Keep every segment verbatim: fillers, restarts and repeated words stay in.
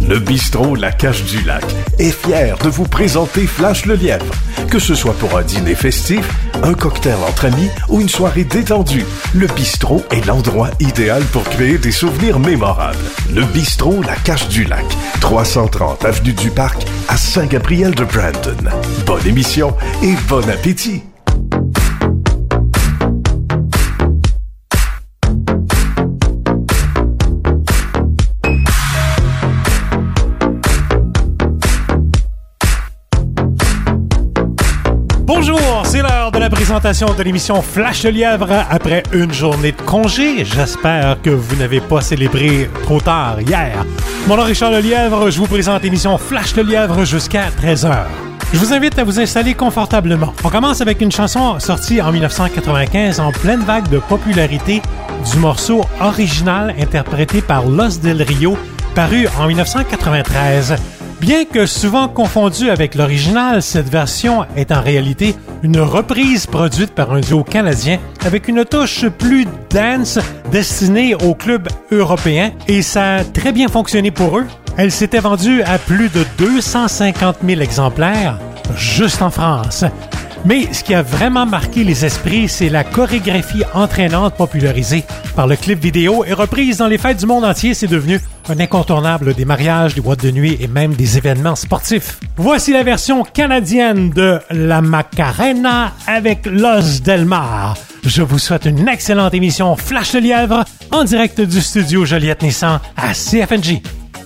Le bistrot La Cache du Lac est fier de vous présenter Flash le Lièvre. Que ce soit pour un dîner festif, un cocktail entre amis ou une soirée détendue, le bistrot est l'endroit idéal pour créer des souvenirs mémorables. Le bistrot La Cache du Lac, trois cent trente avenue du Parc à Saint-Gabriel-de-Brandon. Bonne émission et bon appétit! Bonjour, c'est l'heure de la présentation de l'émission Flash le Lièvre après une journée de congé. J'espère que vous n'avez pas célébré trop tard hier. Mon nom est Richard Lelièvre, je vous présente l'émission Flash le Lièvre jusqu'à treize heures. Je vous invite à vous installer confortablement. On commence avec une chanson sortie en dix-neuf cent quatre-vingt-quinze en pleine vague de popularité du morceau original interprété par Los Del Rio, paru en dix-neuf cent quatre-vingt-treize. Bien que souvent confondue avec l'original, cette version est en réalité une reprise produite par un duo canadien avec une touche plus dance destinée aux clubs européens et ça a très bien fonctionné pour eux. Elle s'était vendue à plus de deux cent cinquante mille exemplaires juste en France. Mais ce qui a vraiment marqué les esprits, c'est la chorégraphie entraînante popularisée par le clip vidéo et reprise dans les fêtes du monde entier. C'est devenu un incontournable des mariages, des boîtes de nuit et même des événements sportifs. Voici la version canadienne de la Macarena avec Los Del Mar. Je vous souhaite une excellente émission Flash le Lièvre en direct du studio Joliette Nissan à C F N J.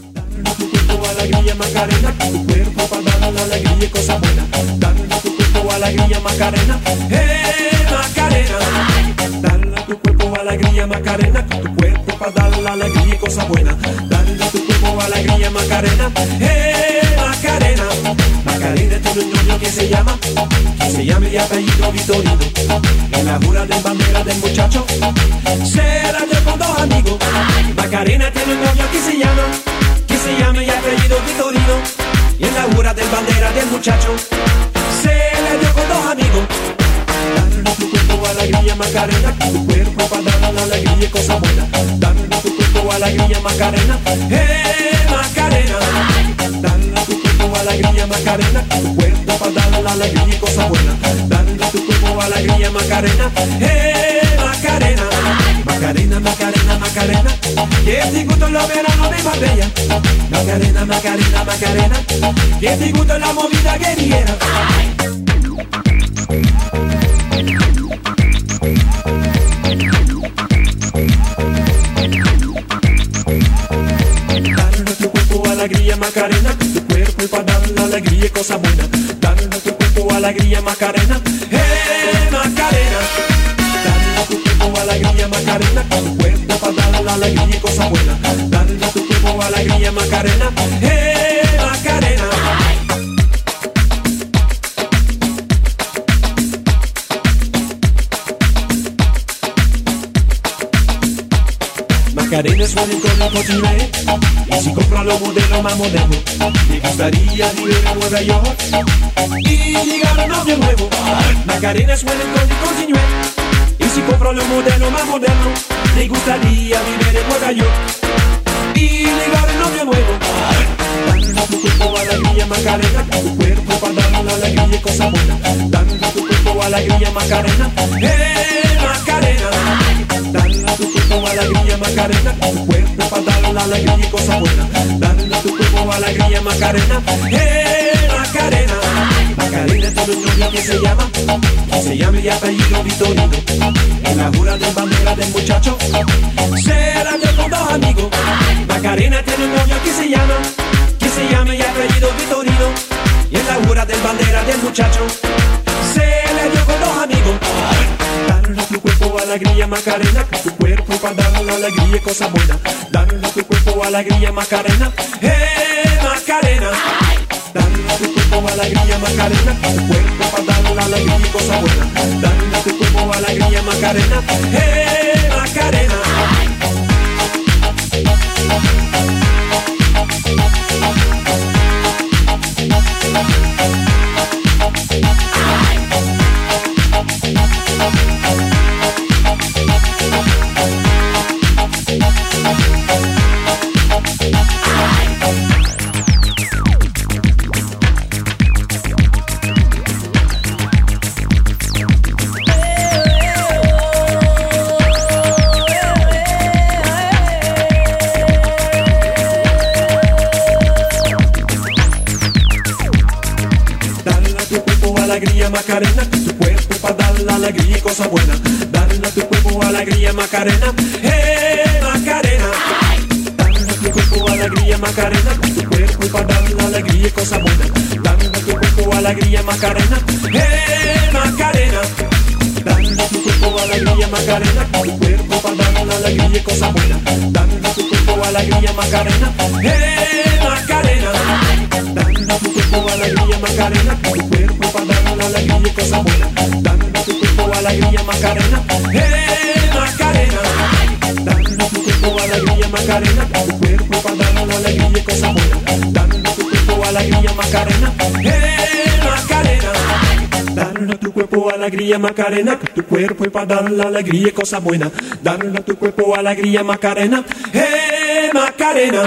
Alegría Macarena, eh Macarena, dale a tu cuerpo alegría Macarena, con tu cuerpo para dar la alegría y cosa buena. Dale a tu cuerpo alegría Macarena, eh Macarena, Macarena tiene un niño que se llama, que se llama y apellido Vitorino. En la jura de bandera del muchacho, se la dio con dos amigos. Macarena tiene un niño que se llama, que se llama y apellido Vitorino. Y en la jura de bandera del muchacho, se le dio con dos amigos. Dale a tu cuerpo alegría Macarena, con tu cuerpo para dar la alegría y cosa buena. Dale a tu cuerpo alegría Macarena, eh Macarena. Dale a tu cuerpo alegría Macarena, con tu cuerpo para dar la alegría y cosa buena. Dale a tu cuerpo alegría Macarena, eh Macarena. Macarena, Macarena, Macarena, que te gusta los veranos de Marbella. Macarena, Macarena, Macarena, que te gusta la movida guerrillera. Dale a tu cuerpo alegría Macarena, con tu cuerpo para dar la alegría y cosa buena. Dale a tu cuerpo alegría Macarena, eh Macarena. Dale a tu cuerpo alegría Macarena, con tu cuerpo para dar la alegría y cosa buena. Dale a tu cuerpo alegría Macarena, eh Macarena. Macarena suena con el cochile, y si compra los modelos más modernos, me gustaría vivir en Nueva York y llegar a un novio nuevo. Macarena suena con el cochile, y si compra los modelos más modernos, me gustaría vivir en Nueva York y llegar a un novio nuevo. Dale a tu cuerpo alegría Macarena, con tu cuerpo para dar la alegría y cosa buena. Dale a tu cuerpo alegría Macarena, eh Macarena. Dale a tu cuerpo alegría Macarena, con tu cuerpo para dar la alegría y cosa buena. Dale a tu cuerpo alegría Macarena, eh Macarena. Macarena tiene un novio que se llama, que se llama y apellido Vitorino. En la jura de bandera del muchacho, se la dio con dos amigos. Macarena tiene un novio que se llama, que se llama y apellido Vitorino. Y en la jura de bandera del muchacho, se le dio con dos amigos. Dale a tu cuerpo alegría Macarena, con tu cuerpo para dar la alegría y cosa buena. Dale a tu cuerpo alegría Macarena, eh Macarena. Dale a tu cuerpo alegría Macarena, con tu cuerpo para dar la alegría y cosa buena. Dale a tu cuerpo alegría Macarena, eh Macarena. alegría Macarena, que tu cuerpo para dar la alegría y cosa buena. Dale a tu cuerpo alegría Macarena, hey Macarena. Dale a tu cuerpo alegría Macarena, que tu cuerpo para dar la alegría y cosa buena. Dale a tu cuerpo alegría Macarena, hey Macarena. Dale a tu cuerpo alegría Macarena, que tu cuerpo para dar la alegría y cosa buena. Dale a tu cuerpo alegría Macarena, hey Macarena. Dale a tu cuerpo alegría Macarena, que tu cuerpo para dar la alegría y cosa buena. Dale a tu cuerpo alegría Macarena, hey Macarena. Dale a tu cuerpo alegría Macarena, que tu cuerpo para dar la alegría y cosa buena. Dale a tu cuerpo alegría Macarena, hey Macarena. Dale a tu cuerpo alegría Macarena, que tu cuerpo es para dar la alegría y cosa buena. Dale a tu cuerpo alegría Macarena, hey Macarena.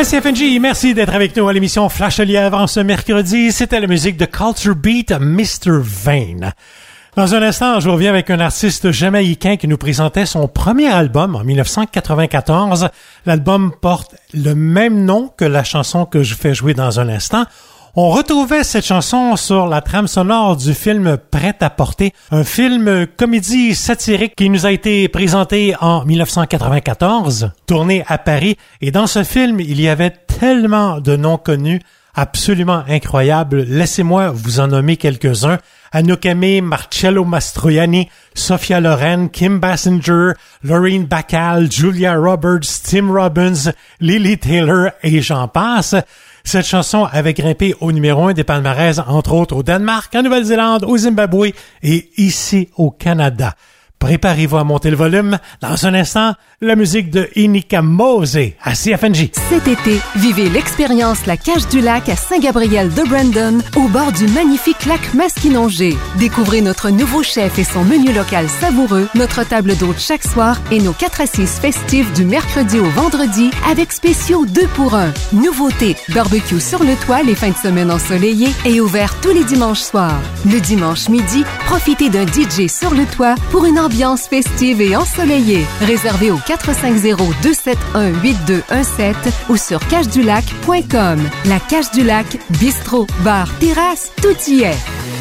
C F N J, merci d'être avec nous à l'émission Flash le Lièvre en ce mercredi. C'était la musique de Culture Beat, mister Vane. Dans un instant, je reviens avec un artiste jamaïcain qui nous présentait son premier album en dix-neuf cent quatre-vingt-quatorze. L'album porte le même nom que la chanson que je fais jouer dans un instant. On retrouvait cette chanson sur la trame sonore du film Prêt-à-porter, un film comédie satirique qui nous a été présenté en dix-neuf cent quatre-vingt-quatorze, tourné à Paris. Et dans ce film, il y avait tellement de noms connus, absolument incroyables. Laissez-moi vous en nommer quelques-uns. Anouk Aimée, Marcello Mastroianni, Sophia Loren, Kim Basinger, Lorraine Bacall, Julia Roberts, Tim Robbins, Lily Taylor et j'en passe. Cette chanson avait grimpé au numéro un des palmarès, entre autres au Danemark, en Nouvelle-Zélande, au Zimbabwe et ici au Canada. Préparez-vous à monter le volume. Dans un instant, la musique de Inika Mose à C F N J. Cet été, vivez l'expérience La Cage du Lac à Saint-Gabriel de Brandon, au bord du magnifique lac Masquinongé. Découvrez notre nouveau chef et son menu local savoureux, notre table d'hôte chaque soir et nos quatre assises festives du mercredi au vendredi avec spéciaux deux pour un. Nouveauté, barbecue sur le toit les fins de semaine ensoleillées et ouvert tous les dimanches soirs. Le dimanche midi, profitez d'un D J sur le toit pour une ambiance festive et ensoleillée. Réservé au quatre cinq zéro, deux sept un, huit deux un sept ou sur cage du lac point com. La Cage du Lac, bistrot, bar, terrasse, tout y est.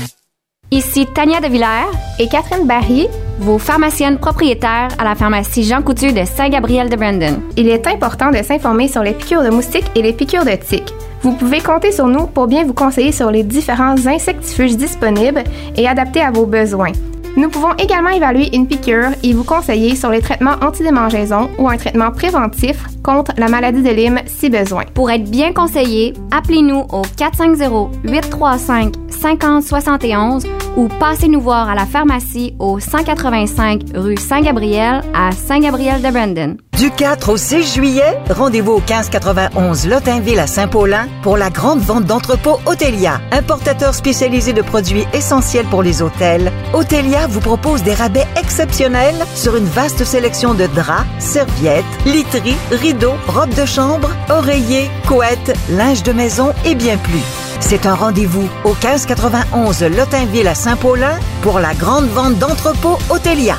Ici Tania de Villers et Catherine Barry, vos pharmaciennes propriétaires à la pharmacie Jean Coutu de Saint-Gabriel de Brandon. Il est important de s'informer sur les piqûres de moustiques et les piqûres de tiques. Vous pouvez compter sur nous pour bien vous conseiller sur les différents insectifuges disponibles et adaptés à vos besoins. Nous pouvons également évaluer une piqûre et vous conseiller sur les traitements antidémangeaison ou un traitement préventif contre la maladie de Lyme si besoin. Pour être bien conseillé, appelez-nous au quatre cinq zéro, huit trois cinq, cinq zéro sept un ou passez nous voir à la pharmacie au cent quatre-vingt-cinq rue Saint-Gabriel à Saint-Gabriel-de-Brandon. Du quatre au six juillet, rendez-vous au quinze quatre-vingt-onze Lottainville à Saint-Paulin pour la grande vente d'entrepôts Otelia, importateur spécialisé de produits essentiels pour les hôtels. Otelia vous propose des rabais exceptionnels sur une vaste sélection de draps, serviettes, literies, rideaux, robes de chambre, oreillers, couettes, linge de maison et bien plus. C'est un rendez-vous au quinze quatre-vingt-onze Lottainville à Saint-Paulin pour la grande vente d'entrepôts Otelia.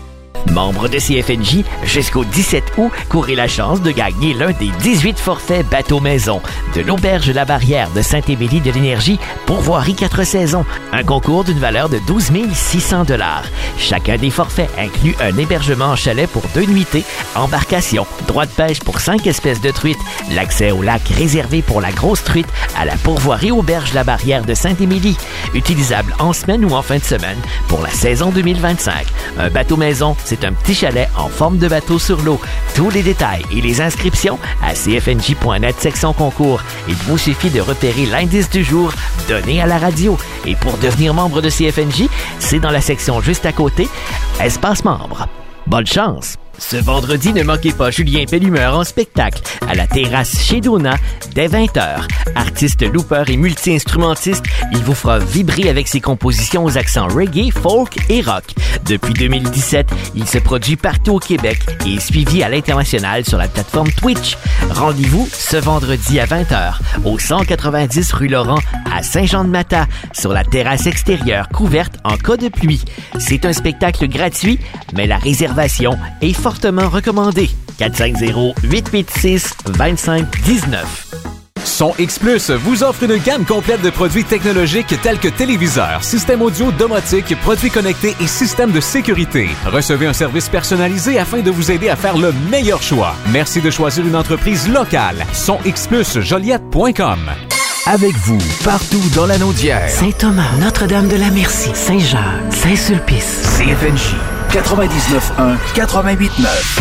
Membre de C F N J, jusqu'au dix-sept août, courez la chance de gagner l'un des dix-huit forfaits bateau-maison de l'Auberge La Barrière de Saint-Émilie de l'Énergie, pourvoirie quatre saisons. Un concours d'une valeur de douze mille six cents dollars. Chacun des forfaits inclut un hébergement en chalet pour deux nuitées, embarcation, droit de pêche pour cinq espèces de truites, l'accès au lac réservé pour la grosse truite à la pourvoirie Auberge La Barrière de Saint-Émilie, utilisable en semaine ou en fin de semaine pour la saison deux mille vingt-cinq. Un bateau-maison, c'est un petit chalet en forme de bateau sur l'eau. Tous les détails et les inscriptions à c f n j point net section concours. Il vous suffit de repérer l'indice du jour donné à la radio. Et pour devenir membre de C F N J, c'est dans la section juste à côté, espace membre. Bonne chance! Ce vendredi, ne manquez pas Julien Pellumeur en spectacle à la terrasse chez Dona dès vingt heures. Artiste looper et multi-instrumentiste, il vous fera vibrer avec ses compositions aux accents reggae, folk et rock. Depuis deux mille dix-sept, il se produit partout au Québec et est suivi à l'international sur la plateforme Twitch. Rendez-vous ce vendredi à vingt heures au cent quatre-vingt-dix rue Laurent à Saint-Jean-de-Mata sur la terrasse extérieure couverte en cas de pluie. C'est un spectacle gratuit, mais la réservation est fortement recommandé. quatre cinq zéro, huit huit six, deux cinq un neuf. Son X Plus vous offre une gamme complète de produits technologiques tels que téléviseurs, systèmes audio, domotique, produits connectés et systèmes de sécurité. Recevez un service personnalisé afin de vous aider à faire le meilleur choix. Merci de choisir une entreprise locale. Son X Plus Joliette point com. Avec vous, partout dans la Naudière. Saint-Thomas, Notre-Dame-de-la-Merci, Saint-Jacques, Saint-Sulpice. C F N J quatre-vingt-dix-neuf un, quatre-vingt-huit neuf.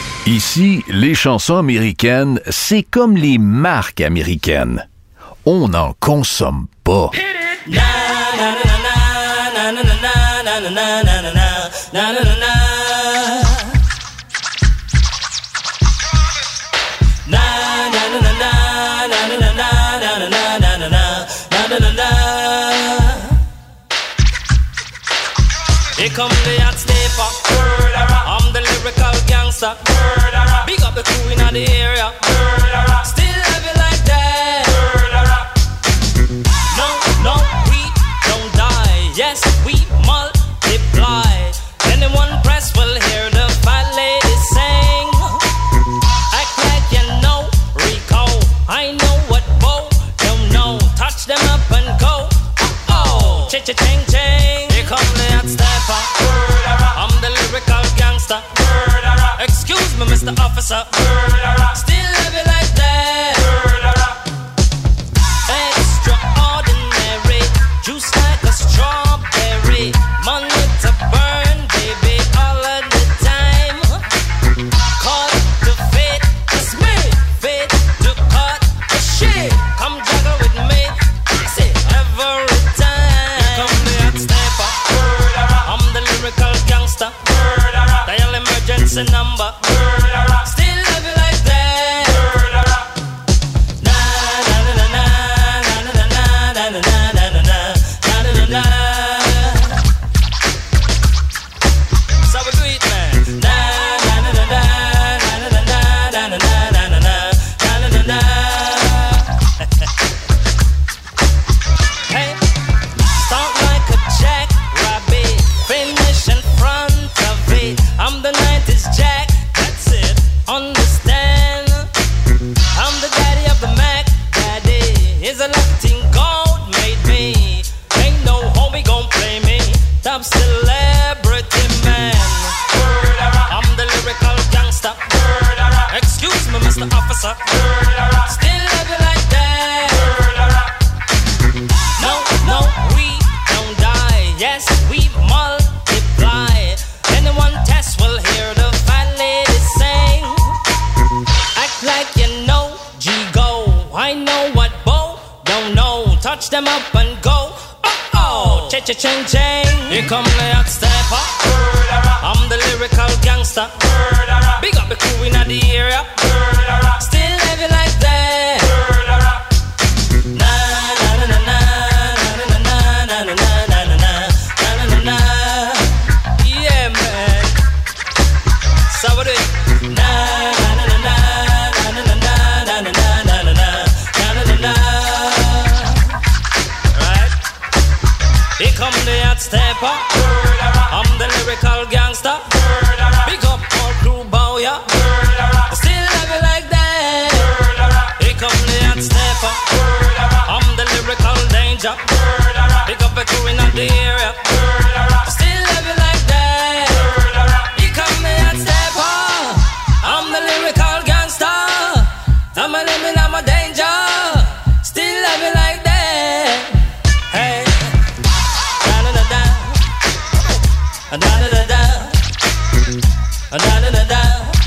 Ici, les chansons américaines, c'est comme les marques américaines. On n'en consomme pas. Here come the hot stepper. I'm the lyrical gangster. Big up the crew in the area. Still have cha-ching, ching. Here come the hot stepper. I'm the lyrical gangster. Excuse me, Mister Officer. Still love you like that. Extraordinary, juice like a strawberry. Money to burn, baby, all of the time. Caught the fate, it's me. Fate to cut the shit. Come juggle with me, see every time. Here come the hot stepper. I'm the lyrical gangster. Dial emergency number. Still love you like that. Na na na na na na na na na na na na na na. So we do it, man. Na na na na na na na na na na na na na na. Hey, start like a jackrabbit, finish in front of it. I'm the nineties Jack, that's it. Understand? I'm the daddy of the Mac. Daddy is a Latin gold made me. Ain't no homie gon' play me. Top celebrity man. I'm the lyrical gangster. Excuse me, Mister Officer. Still love you like that. No, no, we don't die. Yes, we multiply. Anyone test will hear the fat lady sing. Act like you know, G-Go. I know what Bo don't know. Touch them up and go. Oh-oh, cha-cha-ching-ching. Here come the hot stepper. I'm the lyrical gangster. Big up the crew in the area. Still love you like that. Na na na na na na na na na na na na na na. Yeah, man. So we do it. Na na na na na na na na na na na na na na na. Right. Here come the hot stepper. I'm the lyrical gangster. Big up all crew bow ya. Still love you like that. Here come the hot stepper. I'm the lyrical danger. Big up the crew in the area. Still love you like that. Here come the hot stepper. I'm the lyrical gangster. I'm a living, I'm a danger. Still love you like that. Hey. Da da da da. Da da da da. Da da da da.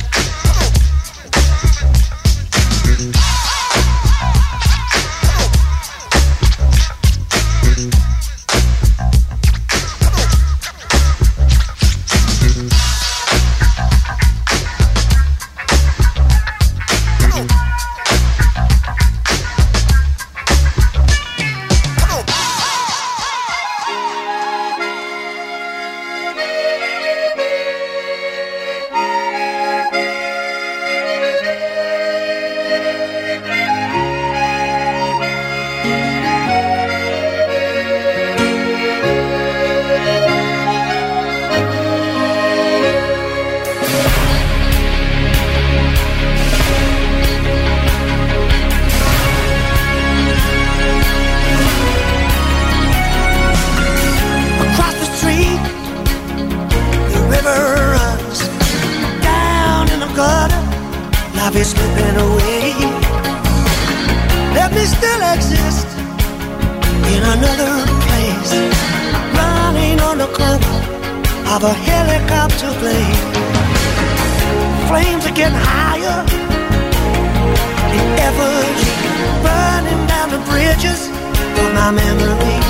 Life is slipping away. Let me still exist in another place, running on the cover of a helicopter plane. Flames are getting higher, the effigy burning down the bridges of my memory.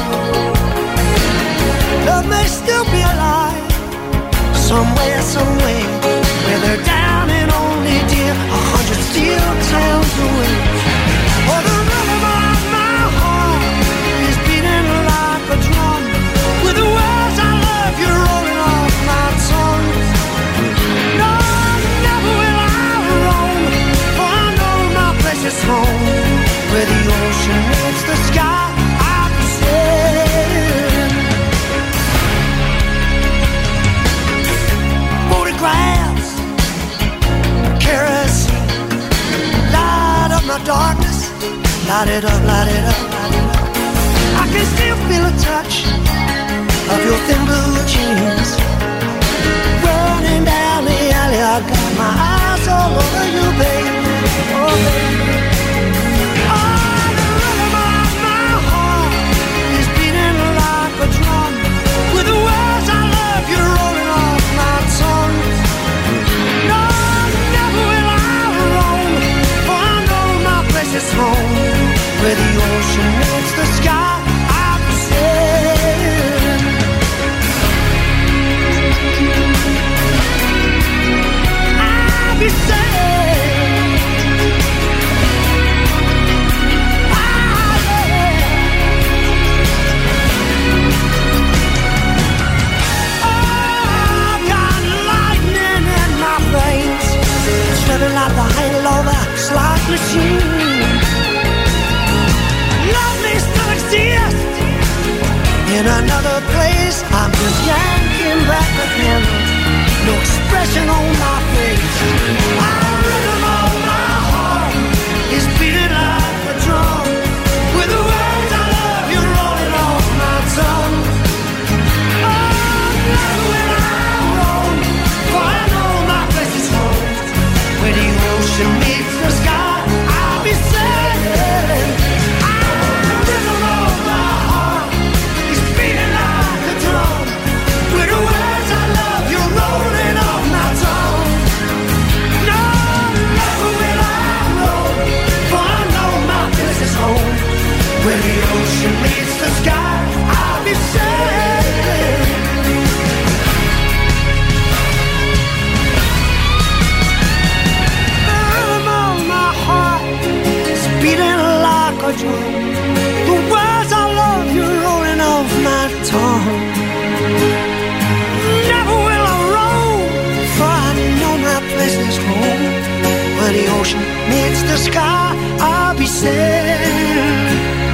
Love may still be alive somewhere, somewhere, where they're down and only dear a hundred steel towns away. Oh, the rhythm of my heart is beating like a drum, with the words I love you rolling off my tongue. No, never will I roam, for I know my place is home, where the ocean meets the sky. I'm sailing. Photographs, kerosene, light up my darkness, light it up, light it up, light it up. I can still feel a touch ocean meets the sky, I'll be sailing. The rhythm of my heart is beating like a drum. The words I love you rolling off my tongue. Never will I roam, for I know my place is home. Where the ocean meets the sky, I'll be sailing.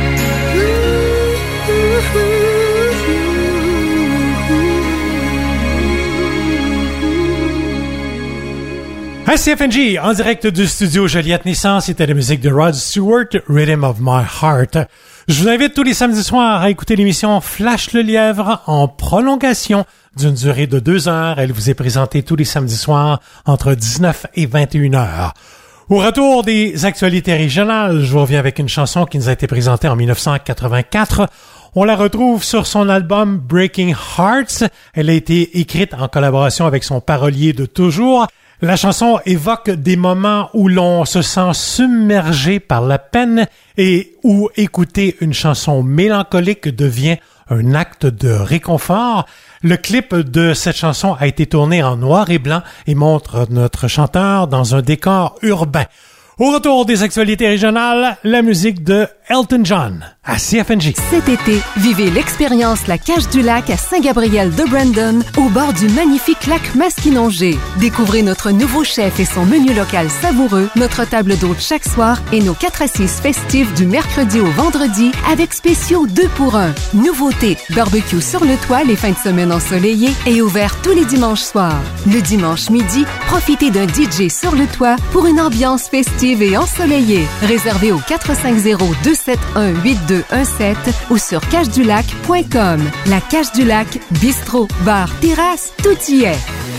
À C F N J, en direct du studio Joliette-Nissan, c'était la musique de Rod Stewart, Rhythm of My Heart. Je vous invite tous les samedis soirs à écouter l'émission Flash le Lièvre en prolongation d'une durée de deux heures. Elle vous est présentée tous les samedis soirs entre dix-neuf et vingt et une heures. Au retour des actualités régionales, je vous reviens avec une chanson qui nous a été présentée en dix-neuf cent quatre-vingt-quatre. On la retrouve sur son album Breaking Hearts. Elle a été écrite en collaboration avec son parolier de toujours. La chanson évoque des moments où l'on se sent submergé par la peine et où écouter une chanson mélancolique devient un acte de réconfort. Le clip de cette chanson a été tourné en noir et blanc et montre notre chanteur dans un décor urbain. Au retour des actualités régionales, la musique de Elton John à C F N J. Cet été, vivez l'expérience La Cache du Lac à Saint-Gabriel de Brandon, au bord du magnifique lac Masquinongé. Découvrez notre nouveau chef et son menu local savoureux, notre table d'hôte chaque soir et nos quatre assises festives du mercredi au vendredi avec spéciaux deux pour un. Nouveauté, barbecue sur le toit les fins de semaine ensoleillées et ouvert tous les dimanches soirs. Le dimanche midi, profitez d'un D J sur le toit pour une ambiance festive et ensoleillée. Réservé au quatre cinq zéro, deux sept un, huit deux un sept ou sur cache du lac point com. La Cache du Lac, bistrot, bar, terrasse, tout y est.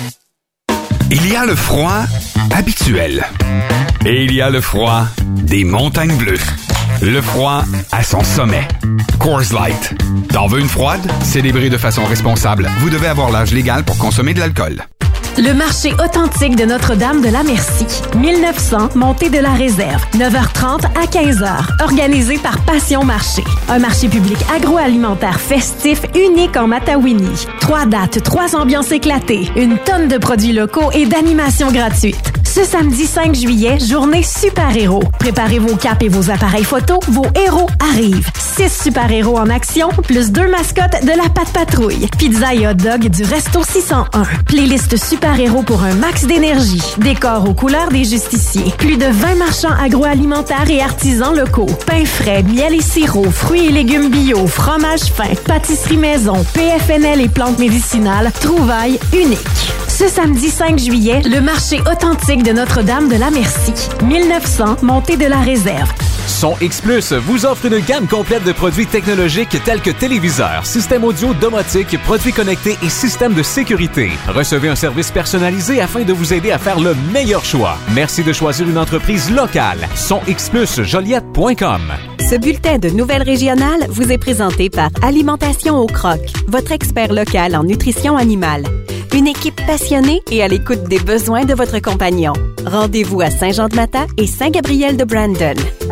Il y a le froid habituel et il y a le froid des montagnes bleues. Le froid à son sommet. Coors Light. T'en veux une froide? Célébrée de façon responsable. Vous devez avoir l'âge légal pour consommer de l'alcool. Le marché authentique de Notre-Dame de la Merci. mille neuf cents, montée de la réserve. neuf heures trente à quinze heures. Organisé par Passion Marché. Un marché public agroalimentaire festif unique en Matawini. Trois dates, trois ambiances éclatées, une tonne de produits locaux et d'animations gratuites. Ce samedi cinq juillet, journée super-héros. Préparez vos capes et vos appareils photo, vos héros arrivent. Six super-héros en action, plus deux mascottes de la Patte Patrouille. Pizza et hot dog du Resto six cent un. Playlist super-héros pour un max d'énergie. Décor aux couleurs des justiciers. Plus de vingt marchands agroalimentaires et artisans locaux. Pain frais, miel et sirop, fruits et légumes bio, fromage fin, pâtisserie maison, P F N L et plantes médicinales. Trouvailles uniques. Ce samedi cinq juillet, le marché authentique de Notre-Dame de la Merci. mille neuf cents, montée de la réserve. Son X Plus vous offre une gamme complète de produits technologiques tels que téléviseurs, systèmes audio domotiques, produits connectés et systèmes de sécurité. Recevez un service personnalisé afin de vous aider à faire le meilleur choix. Merci de choisir une entreprise locale. Son X Plus Joliette point com. Ce bulletin de nouvelles régionales vous est présenté par Alimentation au Croc, votre expert local en nutrition animale. Une équipe passionnée et à l'écoute des besoins de votre compagnon. Rendez-vous à Saint-Jean-de-Mata et Saint-Gabriel de Brandon.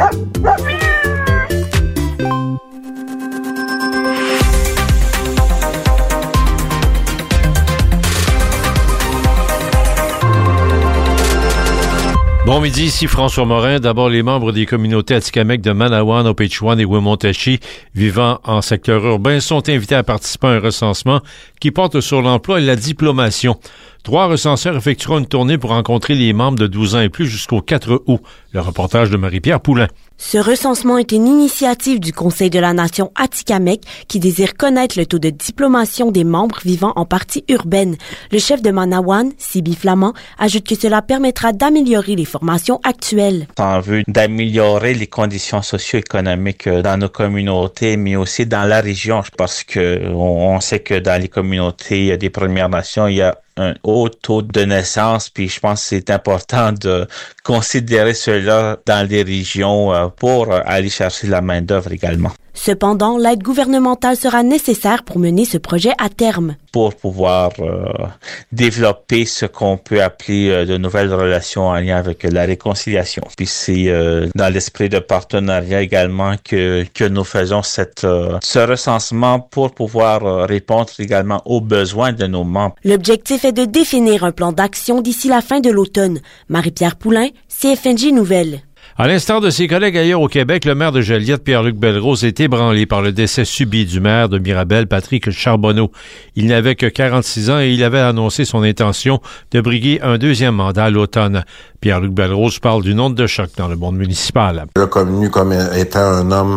Bon midi, ici François Morin. D'abord, les membres des communautés atikamekw de Manawan, Opechwan et Wemontachi vivant en secteur urbain sont invités à participer à un recensement qui porte sur l'emploi et la diplomation. Trois recenseurs effectueront une tournée pour rencontrer les membres de douze ans et plus jusqu'au quatre août. Le reportage de Marie-Pierre Poulain. Ce recensement est une initiative du Conseil de la Nation Atikamekw qui désire connaître le taux de diplomation des membres vivant en partie urbaine. Le chef de Manawan, Sibi Flamand, ajoute que cela permettra d'améliorer les formations actuelles. En vue d'améliorer les conditions socio-économiques dans nos communautés, mais aussi dans la région, parce que on sait que dans les communautés des Premières Nations, il y a un haut taux de naissance, puis je pense que c'est important de considérer cela dans les régions pour aller chercher la main-d'œuvre également. Cependant, l'aide gouvernementale sera nécessaire pour mener ce projet à terme. Pour pouvoir euh, développer ce qu'on peut appeler euh, de nouvelles relations en lien avec la réconciliation. Puis c'est euh, dans l'esprit de partenariat également que que nous faisons cette euh, ce recensement pour pouvoir euh, répondre également aux besoins de nos membres. L'objectif est de définir un plan d'action d'ici la fin de l'automne. Marie-Pierre Poulain, C F N J Nouvelles. À l'instar de ses collègues ailleurs au Québec, le maire de Joliette, Pierre-Luc Belrose, est ébranlé par le décès subi du maire de Mirabel, Patrick Charbonneau. Il n'avait que quarante-six ans et il avait annoncé son intention de briguer un deuxième mandat à l'automne. Pierre-Luc Belrose parle d'une onde de choc dans le monde municipal. Reconnu comme étant un homme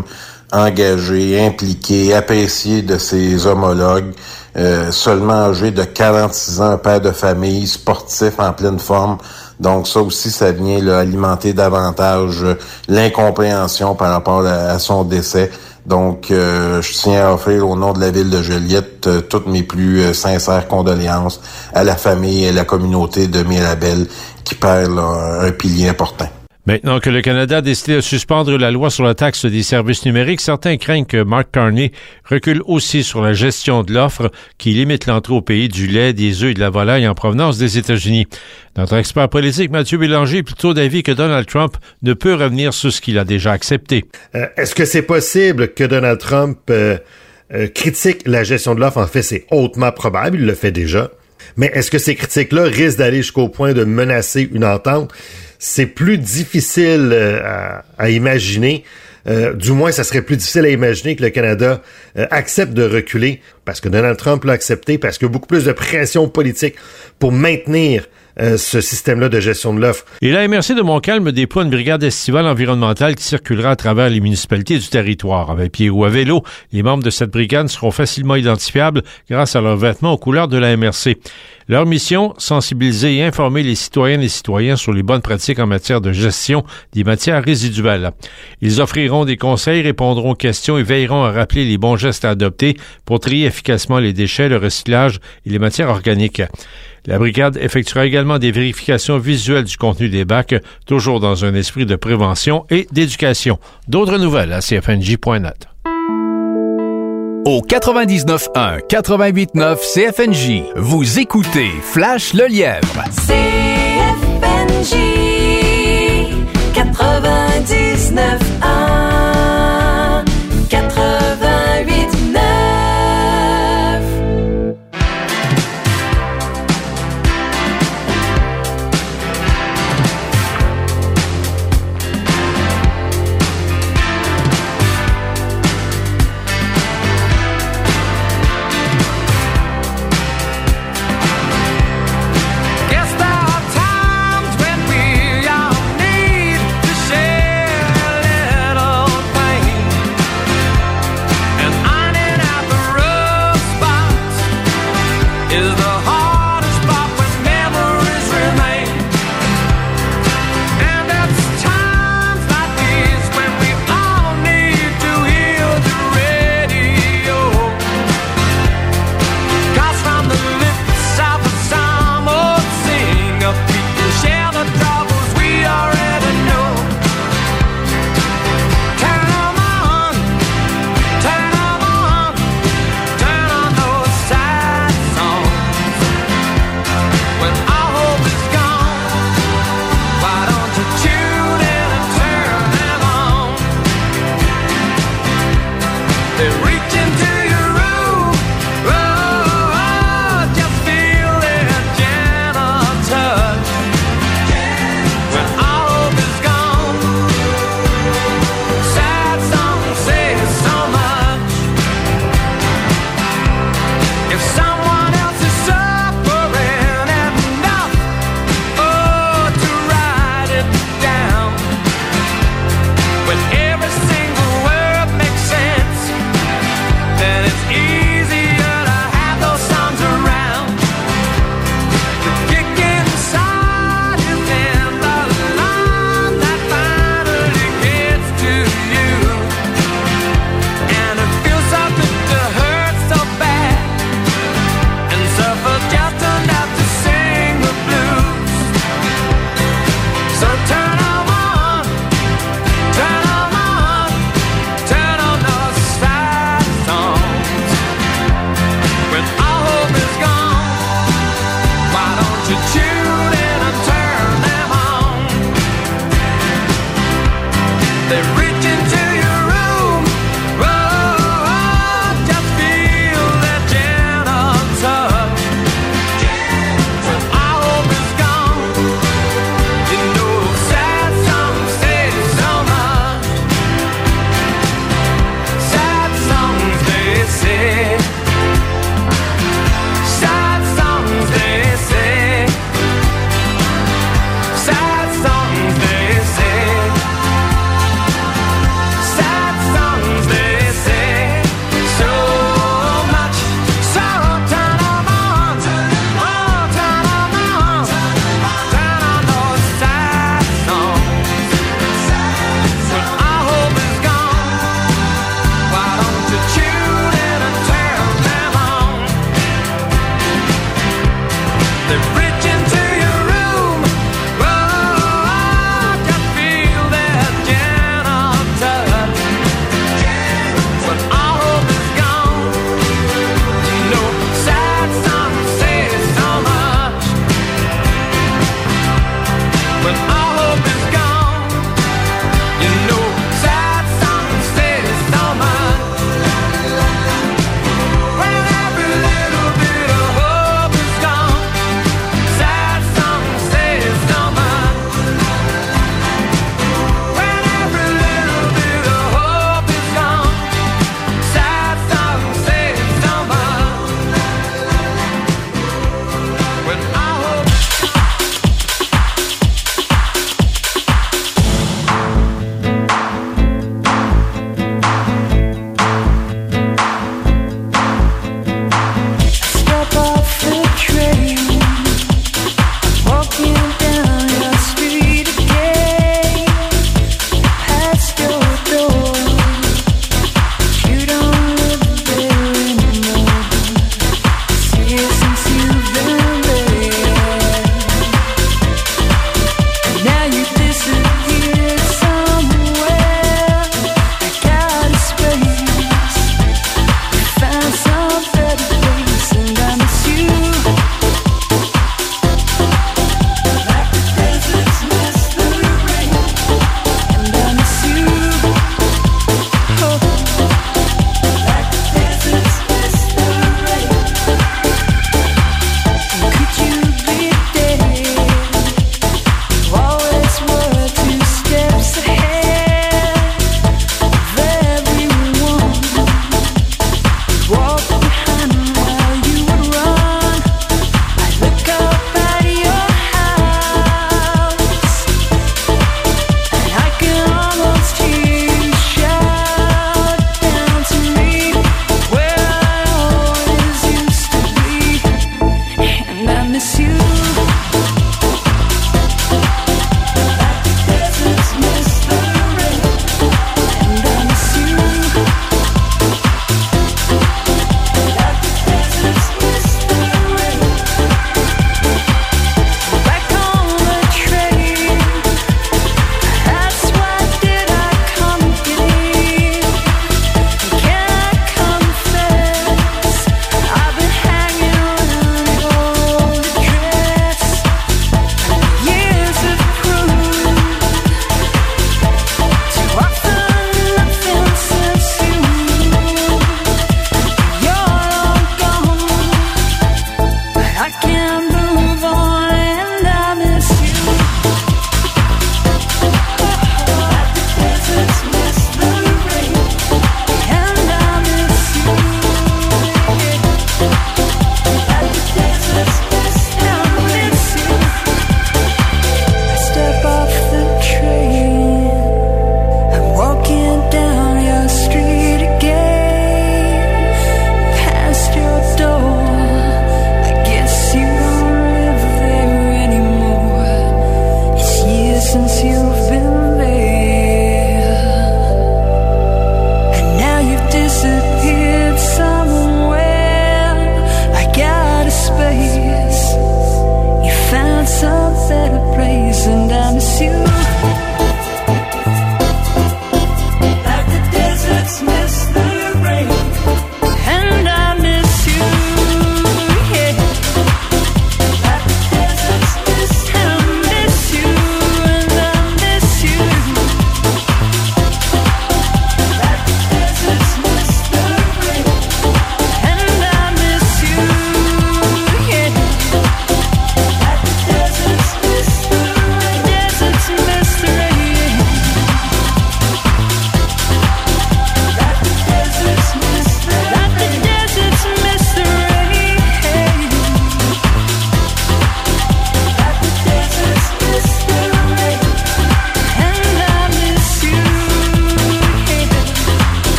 engagé, impliqué, apprécié de ses homologues, euh, seulement âgé de quarante-six ans, un père de famille, sportif en pleine forme. Donc ça aussi, ça vient là, alimenter davantage euh, l'incompréhension par rapport à, à son décès. Donc, euh, je tiens à offrir au nom de la ville de Joliette euh, toutes mes plus euh, sincères condoléances à la famille et à la communauté de Mirabel qui perd là, un pilier important. Maintenant que le Canada a décidé de suspendre la loi sur la taxe des services numériques, certains craignent que Mark Carney recule aussi sur la gestion de l'offre qui limite l'entrée au pays du lait, des œufs et de la volaille en provenance des États-Unis. Notre expert politique, Mathieu Bélanger, est plutôt d'avis que Donald Trump ne peut revenir sur ce qu'il a déjà accepté. Euh, est-ce que c'est possible que Donald Trump euh, euh, critique la gestion de l'offre? En fait, c'est hautement probable, il le fait déjà. Mais est-ce que ces critiques-là risquent d'aller jusqu'au point de menacer une entente? C'est plus difficile euh, à, à imaginer. Euh, du moins, ça serait plus difficile à imaginer que le Canada euh, accepte de reculer parce que Donald Trump l'a accepté, parce qu'il y a beaucoup plus de pression politique pour maintenir euh, ce système-là de gestion de l'offre. Et la M R C de Montcalm déploie une brigade estivale environnementale qui circulera à travers les municipalités du territoire. À pied ou à vélo, les membres de cette brigade seront facilement identifiables grâce à leurs vêtements aux couleurs de la M R C. Leur mission, sensibiliser et informer les citoyennes et citoyens sur les bonnes pratiques en matière de gestion des matières résiduelles. Ils offriront des conseils, répondront aux questions et veilleront à rappeler les bons gestes à adopter pour trier efficacement les déchets, le recyclage et les matières organiques. La brigade effectuera également des vérifications visuelles du contenu des bacs, toujours dans un esprit de prévention et d'éducation. D'autres nouvelles à c f n j point net. Au quatre-vingt-dix-neuf un, quatre-vingt-huit neuf C F N J, vous écoutez Flash le Lièvre. C F N J quatre-vingt-dix-neuf un, quatre-vingt-huit neuf.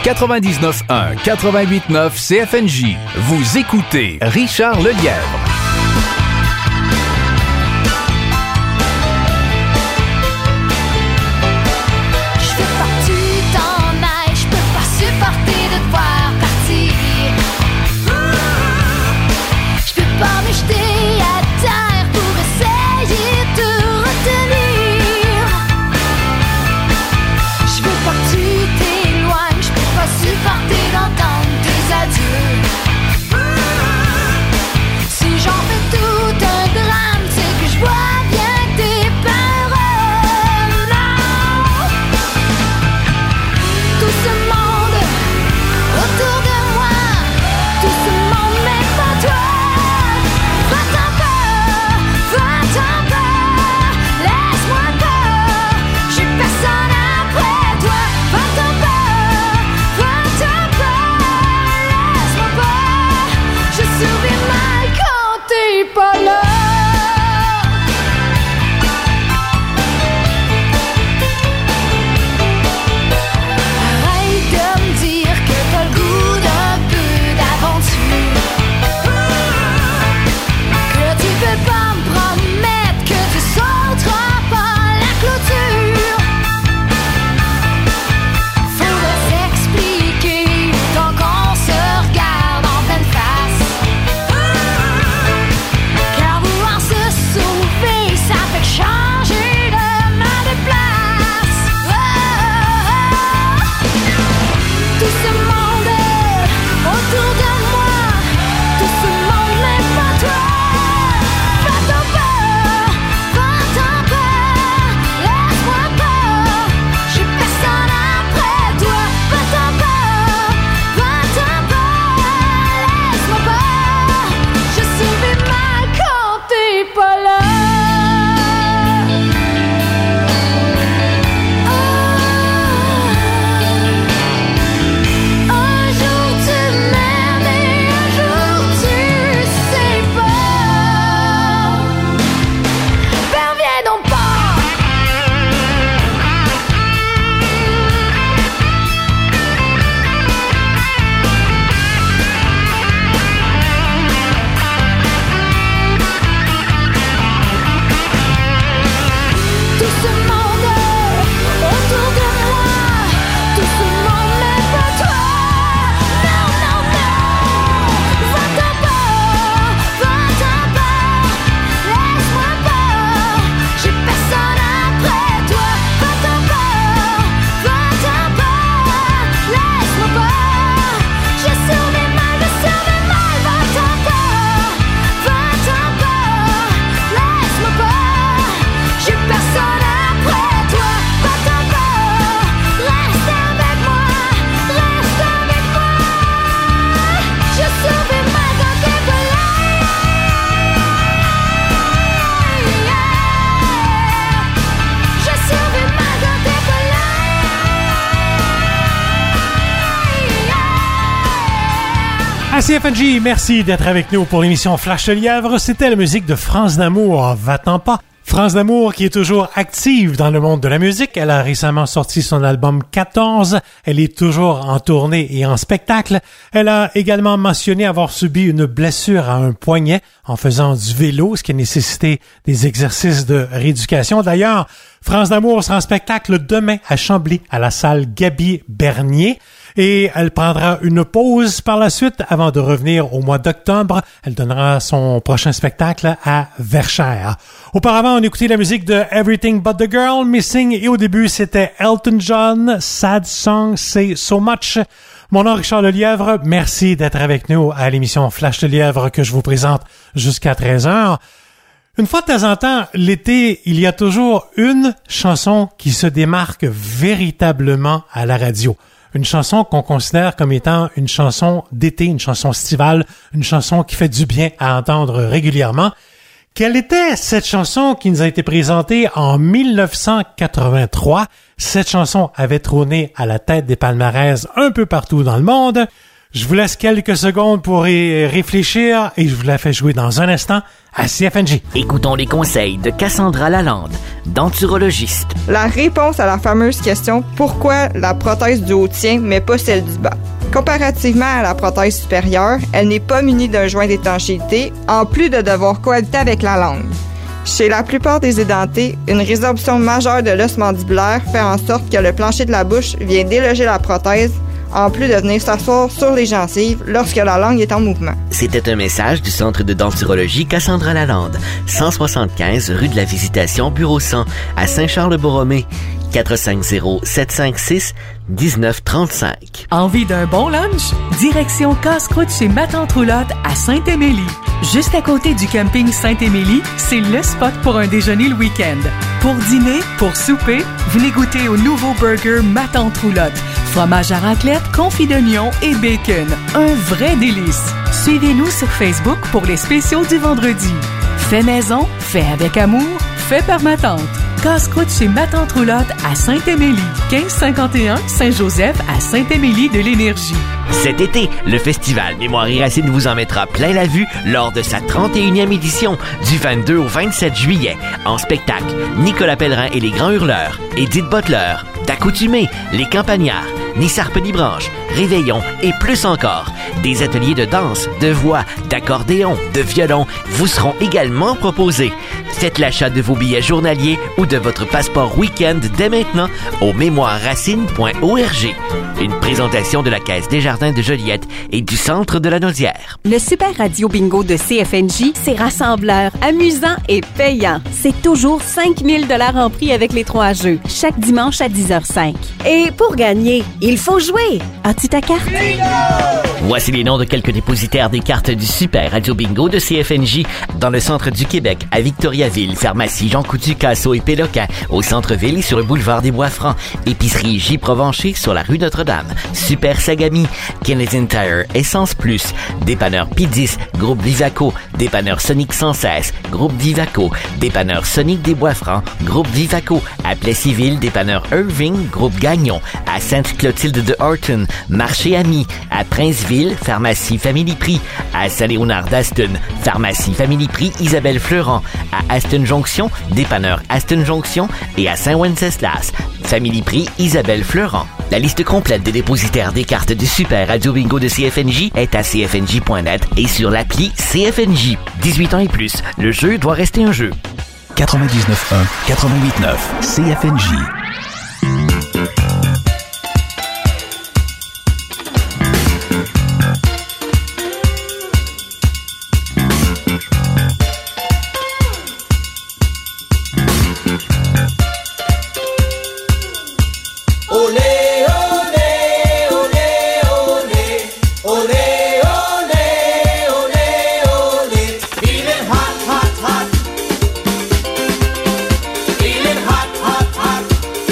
quatre-vingt-dix-neuf un, quatre-vingt-huit neuf C F N J. Vous écoutez Richard Lelièvre. Supporter d'entendre tes adieux. Si j'en fais tout un drame, c'est que je vois bien que t'es peureux. Non. Tout ce monde autour de moi, tout ce monde mais pas toi. Va-t'en pas, va-t'en pas, laisse-moi pas, j'ai personne après toi. Va-t'en pas. Je vais mal quand t'es pas là. Arrête de me dire que t'as le goût d'un peu d'aventure, que tu peux pas me promettre que tu sauteras pas la clôture. Faudrait s'expliquer tant qu'on se regarde en pleine face. Car vouloir se sauver, ça fait changer de main de place. Oh, tout ce monde autour de moi, tout ce monde même pas toi. Va-t'en pas, va-t'en pas, laisse-moi pas, j'ai personne après toi. Va-t'en pas, va-t'en pas, laisse-moi pas, je suis mal quand t'es pas là. Un jour tu m'aimes et un jour tu sais pas. Ben viens donc pas. Tout ce monde autour de moi, tout ce monde mais pas toi. Non, non, non, va-t'en pas, va-t'en pas, laisse-moi pas, j'ai personne après toi. Va-t'en pas, va-t'en pas, laisse-moi pas, je survis mal, je survis mal. Va-t'en pas, va-t'en pas, laisse-moi pas, j'ai personne après toi. Va-t'en pas, reste avec moi, reste avec moi. Je survis mal quand t'es pas là. Je survis mal quand t'es pas là. À C F N J, merci d'être avec nous pour l'émission Flash le Lièvre. C'était la musique de France d'Amour, Va-t'en pas. France d'Amour qui est toujours active dans le monde de la musique. Elle a récemment sorti son album quatorze. Elle est toujours en tournée et en spectacle. Elle a également mentionné avoir subi une blessure à un poignet en faisant du vélo, ce qui a nécessité des exercices de rééducation. D'ailleurs, France d'Amour sera en spectacle demain à Chambly, à la salle Gaby Bernier. Et elle prendra une pause par la suite avant de revenir au mois d'octobre. Elle donnera son prochain spectacle à Verchères. Auparavant, on écoutait la musique de Everything But The Girl, Missing, et au début, c'était Elton John, Sad Song, Say So Much. Mon nom est Richard Lelièvre. Merci d'être avec nous à l'émission Flash le Lièvre que je vous présente jusqu'à treize heures. Une fois de temps en temps, l'été, il y a toujours une chanson qui se démarque véritablement à la radio. Une chanson qu'on considère comme étant une chanson d'été, une chanson estivale, une chanson qui fait du bien à entendre régulièrement. Quelle était cette chanson qui nous a été présentée en mille neuf cent quatre-vingt-trois? Cette chanson avait trôné à la tête des palmarès un peu partout dans le monde. Je vous laisse quelques secondes pour y réfléchir et je vous la fais jouer dans un instant à C F N J. Écoutons les conseils de Cassandra Lalande, denturologiste. La réponse à la fameuse question « Pourquoi la prothèse du haut tient mais pas celle du bas ?» Comparativement à la prothèse supérieure, elle n'est pas munie d'un joint d'étanchéité, en plus de devoir cohabiter avec la langue. Chez la plupart des édentés, une résorption majeure de l'os mandibulaire fait en sorte que le plancher de la bouche vient déloger la prothèse, en plus de venir s'asseoir sur les gencives lorsque la langue est en mouvement. C'était un message du Centre de denturologie Cassandra Lalande, cent soixante-quinze rue de la Visitation, bureau cent, à Saint-Charles-de-Borromée. quatre cinq zéro, sept cinq six, un neuf trois cinq. Envie d'un bon lunch? Direction Casse-Croûte chez Ma Tante Roulotte à Saint-Émilie. Juste à côté du camping Saint-Émilie, c'est le spot pour un déjeuner le week-end. Pour dîner, pour souper, venez goûter au nouveau burger Ma Tante Roulotte. Fromage à raclette, confit d'oignon et bacon. Un vrai délice. Suivez-nous sur Facebook pour les spéciaux du vendredi. Fait maison, fait avec amour, fait par ma tante. Casse-croûte chez Ma Tante Roulotte à Saint-Émilie. quinze cinquante et un Saint-Joseph à Saint-Émilie de l'Énergie. Cet été, le festival Mémoire et Racines vous en mettra plein la vue lors de sa trente et unième édition du vingt-deux au vingt-sept juillet. En spectacle, Nicolas Pellerin et les Grands Hurleurs, Edith Butler, D'Accoutumé, Les Campagnards, Nissar Penibranche, Réveillon et plus encore. Des ateliers de danse, de voix, d'accordéon, de violon vous seront également proposés. Faites l'achat de vos billets journaliers ou de votre passeport week-end dès maintenant au mémoire racine point org. Une présentation de la Caisse des Jardins de Joliette et du Centre de la Naudière. Le Super Radio Bingo de C F N J, c'est rassembleur, amusant et payant. C'est toujours cinq mille dollars en prix avec les trois jeux, chaque dimanche à dix heures cinq. Et pour gagner, il faut jouer. As-tu ta carte? Voici les noms de quelques dépositaires des cartes du Super Radio Bingo de C F N J dans le centre du Québec, à Victoriaville, pharmacie Jean Coutu, Casso et Péloquin, au centre-ville et sur le boulevard des Bois-Francs, épicerie J. Provencher sur la rue Notre-Dame, Super Sagami, Canadian Tire, Essence Plus, dépanneur P dix, groupe Vivaco, dépanneur Sonic cent seize, groupe Vivaco, dépanneur Sonic des Bois-Francs, groupe Vivaco, à Plessisville, dépanneur Irving, groupe Gagnon, à Sainte-Clotilde de Horton, marché Ami, à Princeville, pharmacie Family Prix, à Saint-Léonard d'Aston, pharmacie Family Prix Isabelle Fleurant, à Aston Jonction, dépanneur Aston Jonction et à Saint-Wenceslas, Family Prix Isabelle Fleurant. La liste complète des dépositaires des cartes du Super Radio Bingo de C F N J est à c f n j point net et sur l'appli C F N J. dix-huit ans et plus, le jeu doit rester un jeu. quatre-vingt-dix-neuf un, quatre-vingt-huit neuf, C F N J. Hot, hot, hot.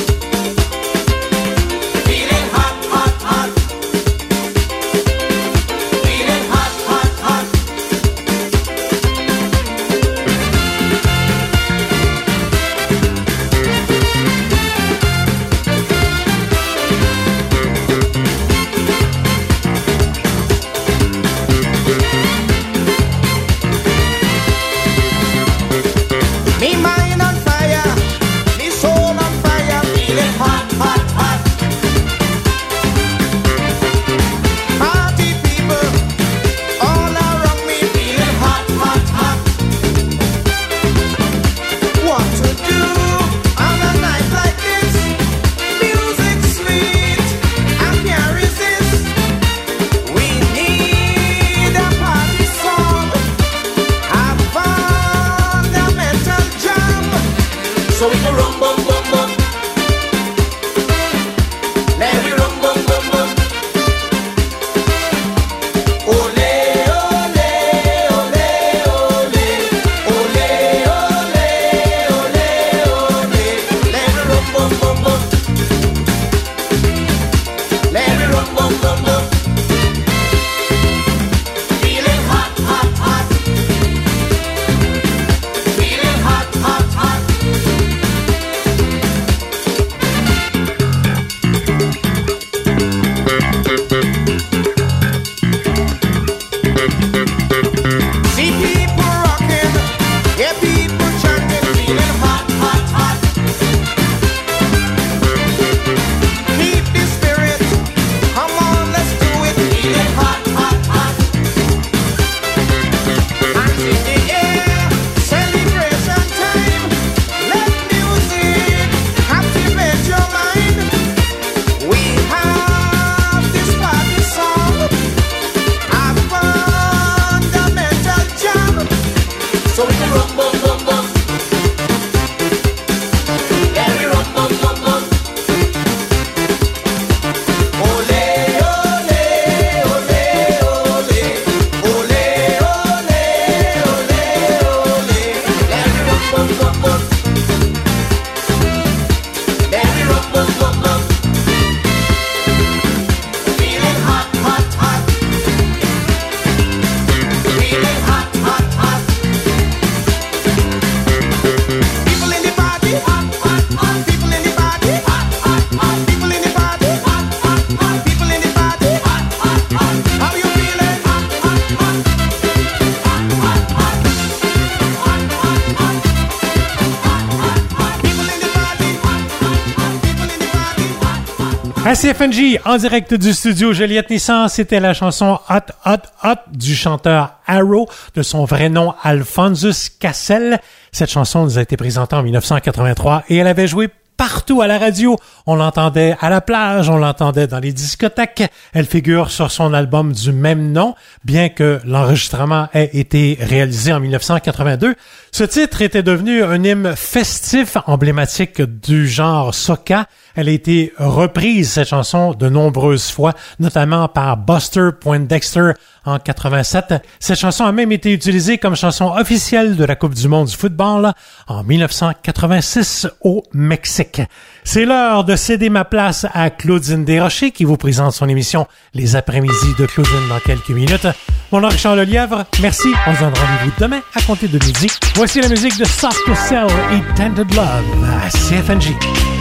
À C F N J, en direct du studio Joliette-Nissan, c'était la chanson Hot, Hot, Hot du chanteur Arrow, de son vrai nom Alphonsus Cassel. Cette chanson nous a été présentée en dix-neuf cent quatre-vingt-trois et elle avait joué partout à la radio. On l'entendait à la plage, on l'entendait dans les discothèques. Elle figure sur son album du même nom, bien que l'enregistrement ait été réalisé en dix-neuf cent quatre-vingt-deux. Ce titre était devenu un hymne festif emblématique du genre soca. Elle a été reprise, cette chanson, de nombreuses fois, notamment par Buster Poindexter en quatre-vingt-sept. Cette chanson a même été utilisée comme chanson officielle de la Coupe du monde du football en dix-neuf cent quatre-vingt-six au Mexique. C'est l'heure de céder ma place à Claudine Desrochers qui vous présente son émission Les après-midi de Claudine dans quelques minutes. Mon nom est Richard Lelièvre. Merci. On se donne rendez-vous demain à compter de midi. Voici la musique de Soft Cell et Tainted Love à C F N J.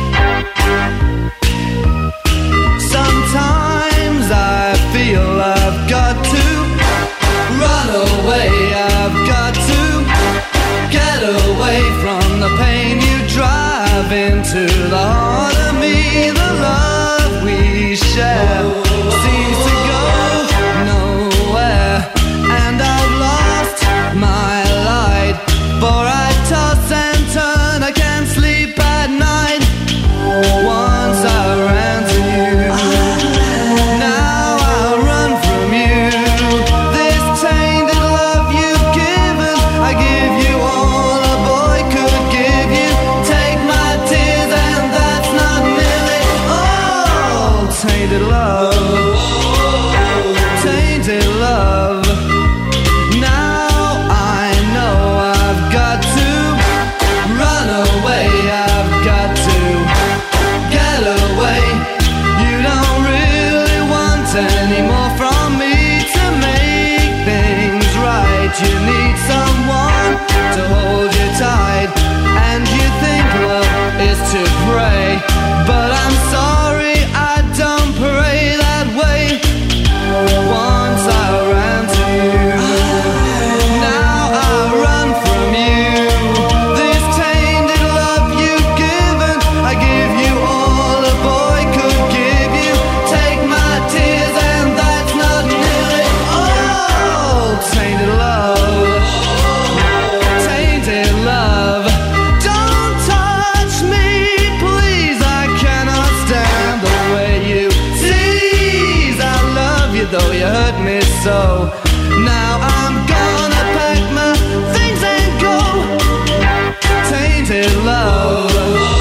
Sometimes I feel I've got to run away, I've got to get away from the pain you drive into the heart of me. The love we share seems to go nowhere, and I've lost my light, for I toss and turn, I can't sleep at night. Once I ran to you, now I run from you. This tainted love you've given, I give you all a boy could give you. Take my tears and that's not nearly all. Tainted love, tainted love. Now I know I've got to run away, I've got to get away. You don't really want any more from me to make things right. You need someone to hold you tight, and you think love is to pray, but I'm sorry, I don't pray that way. Once I ran to you, now I run from you. This tainted love you've given, I give you all a boy could give you. Take my tears and that's not nearly all. Tainted love, tainted love. Don't touch me, please, I cannot stand the way you tease. I love you though you hurt me so. Now I'm gonna pack my things and go. Tainted love,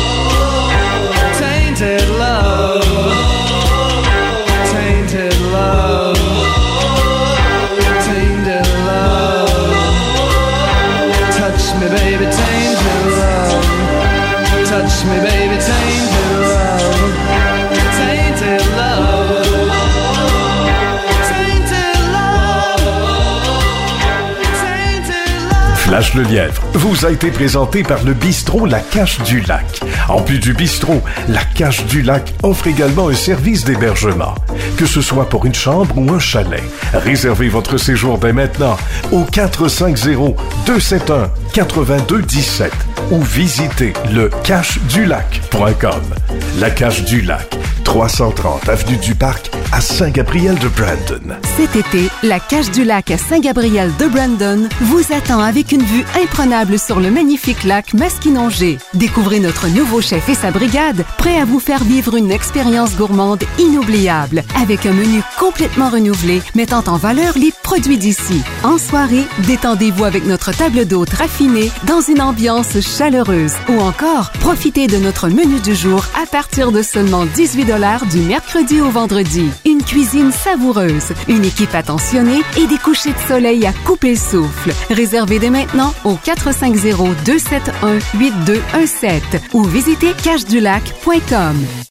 tainted love, tainted love, tainted love. Touch me baby, tainted love. Touch me baby, tainted love. Tainted love, tainted love, tainted love. Flash le Lièvre vous a été présenté par le bistrot La Cache du Lac. En plus du bistrot, La Cache du Lac offre également un service d'hébergement. Que ce soit pour une chambre ou un chalet, réservez votre séjour dès maintenant au quatre cinq zéro, deux sept un, huit deux un sept ou visitez le cache du lac point com. La Cache du Lac, trois cent trente avenue du Parc à Saint-Gabriel-de-Brandon. Cet été, la Cache du Lac à Saint-Gabriel-de-Brandon vous attend avec une vue imprenable sur le magnifique lac Masquinongé. Découvrez notre nouveau chef et sa brigade, prêts à vous faire vivre une expérience gourmande inoubliable, avec un menu complètement renouvelé, mettant en valeur les produits d'ici. En soirée, détendez-vous avec notre table d'hôte raffinée dans une ambiance chaleureuse. Ou encore, profitez de notre menu du jour à partir de seulement dix-huit dollars du mercredi au vendredi. Une cuisine savoureuse, une équipe attentionnée et des couchers de soleil à couper le souffle. Réservez dès maintenant au quatre cinq zéro, deux sept un, huit deux un sept ou visitez cache du lac point com.